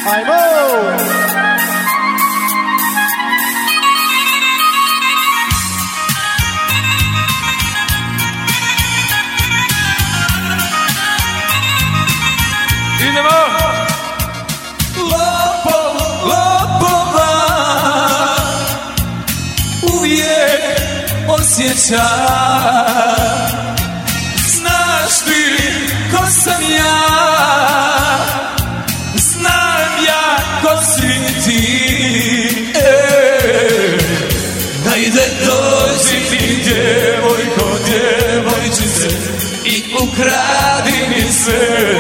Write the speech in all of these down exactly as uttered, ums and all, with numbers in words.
Ajmo! Idemo! Lopov, lopova uvijek osjeća. Znaš ti ko sam ja, znam ja ko si ti. E, hajde dođi mi djevojko, djevojčice i ukradi mi sve.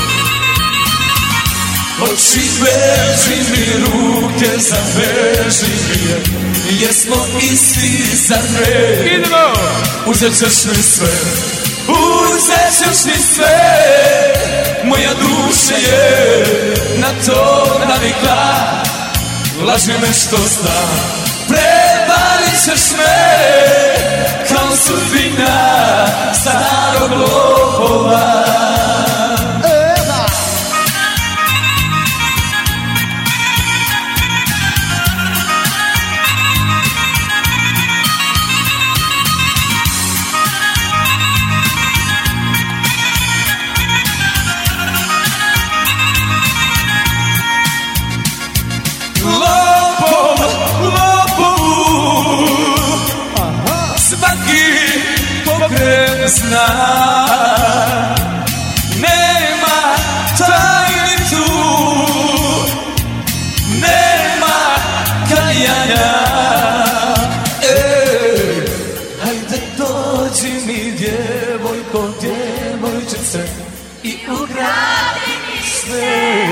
Oči veži mi, ruke zaveži mi, jesmo isti za me. Idemo! Uzet ćeš mi sve, uzet ćeš mi sve, moja duša je na to navikla. Laži me što znam, prevarit ćeš me kao sudbina starog lopova. Zna, nema tajni tu, nema kajanja. E, hajde dođi mi djevojko, djevojčice i ukradi mi sve.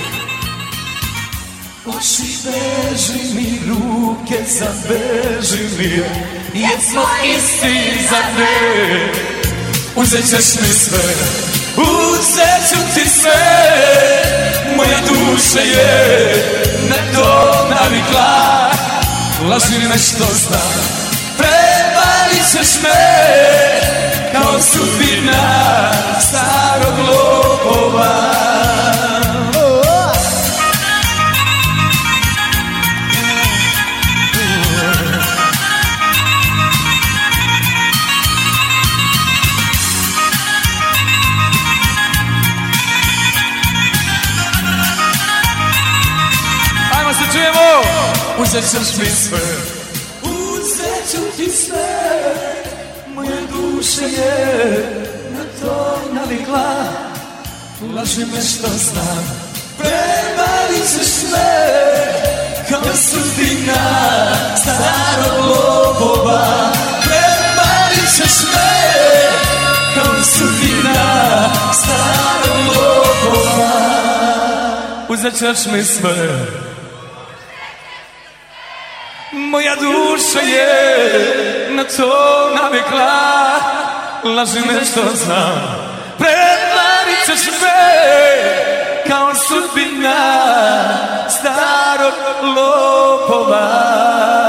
Oči veži mi, ruke zaveži mi, jesmo isti za me. Uzet ćeš mi sve, uzet ću ti sve, moja duša je na to navikla. Laži me što znam, prevarit ćeš me kao sudbina starog lopova. Uzet ćeš mi sve, uzet ću ti sve, moja duša je na to navikla. Laži me što znam, prevarit ćeš me kao sudbina starog lopova. Prevarit ćeš me kao sudbina starog lopova. Uzet ćeš mi sve, moja duša je na to navikla. Laži me što znam, prevarit ćeš me kao sudbina starog lopova.